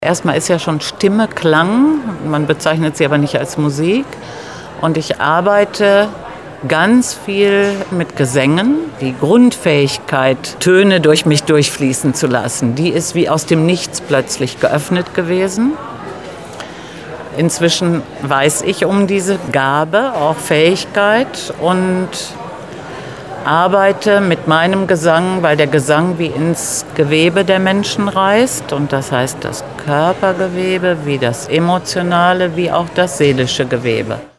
Erstmal ist ja schon Stimme Klang, man bezeichnet sie aber nicht als Musik. Und ich arbeite ganz viel mit Gesängen. Die Grundfähigkeit, Töne durch mich durchfließen zu lassen, die ist wie aus dem Nichts plötzlich geöffnet gewesen. Inzwischen weiß ich um diese Gabe, auch Fähigkeit, und arbeite mit meinem Gesang, weil der Gesang wie ins Gewebe der Menschen reist. Und das heißt das Körpergewebe, wie das emotionale, wie auch das seelische Gewebe.